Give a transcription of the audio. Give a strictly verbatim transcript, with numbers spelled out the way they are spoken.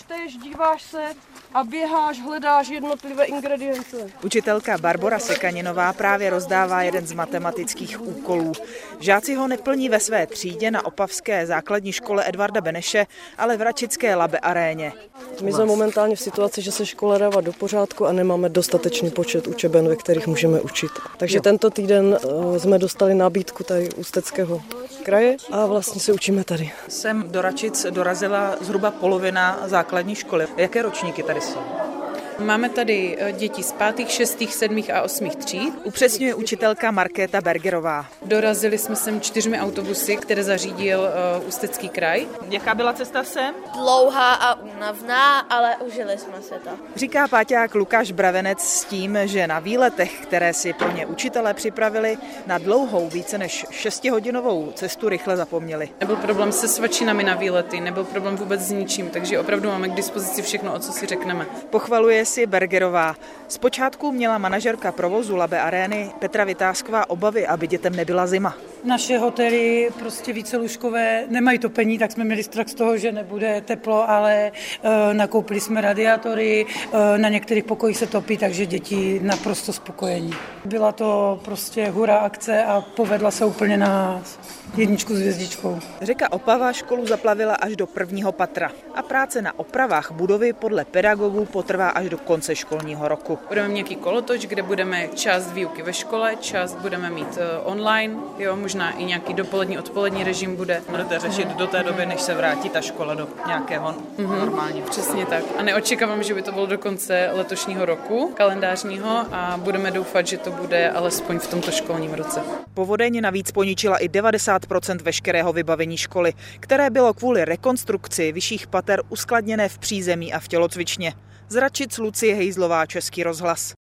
čteš, díváš se a běháš, hledáš jednotlivé ingredience. Učitelka Barbora Sekaninová právě rozdává jeden z matematických úkolů. Žáci ho neplní ve své třídě na opavské základní škole Edvarda Beneše, ale v račické Labe aréně. My jsme momentálně v situaci, že se škola dává do pořádku a nemáme dostatečný počet učeben, ve kterých můžeme učit. Takže jo. Tento týden jsme dostali nabídku tady Ústeckého kraje a vlastně se učíme tady. Sem do Račic dorazila zhruba polovina základní školy. Jaké ročníky tady jsou? Máme tady děti z pátých, šestých, sedmých a osmých tříd. Upřesňuje učitelka Markéta Bergerová. Dorazili jsme sem čtyřmi autobusy, které zařídil uh, Ústecký kraj. Jaká byla cesta sem? Dlouhá a únavná, ale užili jsme se to. Říká páťák Lukáš Bravenec s tím, že na výletech, které si pro ně učitelé připravili, na dlouhou více než šestihodinovou cestu rychle zapomněli. Nebyl problém se svačinami na výlety, nebyl problém vůbec s ničím, takže opravdu máme k dispozici všechno, o co si řekneme. Pochvaluje si Bergerová. Zpočátku měla manažerka provozu Labe arény Petra Vytázková obavy, aby dětem nebyla zima. Naše hotely prostě vícelůžkové nemají topení, tak jsme měli strach z toho, že nebude teplo, ale e, nakoupili jsme radiátory, e, na některých pokojích se topí, takže děti naprosto spokojení. Byla to prostě hurá akce a povedla se úplně na jedničku s hvězdičkou. Řeka Opava školu zaplavila až do prvního patra a práce na opravách budovy podle pedagogů potrvá až do konce školního roku. Budeme mít nějaký kolotoč, kde budeme část výuky ve škole, část budeme mít online, jo, možná i nějaký dopolední, odpolední režim bude. Budete řešit do té doby, než se vrátí ta škola do nějakého mm-hmm. normálního. Přesně tak. A neočekávám, že by to bylo do konce letošního roku kalendářního a budeme doufat, že to bude alespoň v tomto školním roce. Povodeň navíc poničila i devadesát procent veškerého vybavení školy, které bylo kvůli rekonstrukci vyšších pater uskladněné v přízemí a v tělocvičně. Z Račic Lucie Hejzlová, Český rozhlas.